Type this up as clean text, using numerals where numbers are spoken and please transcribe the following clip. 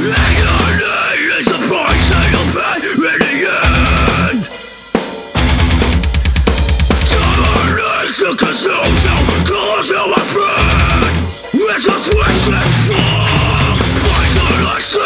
Agony is the price that you'll pay in the end. Stubbornness,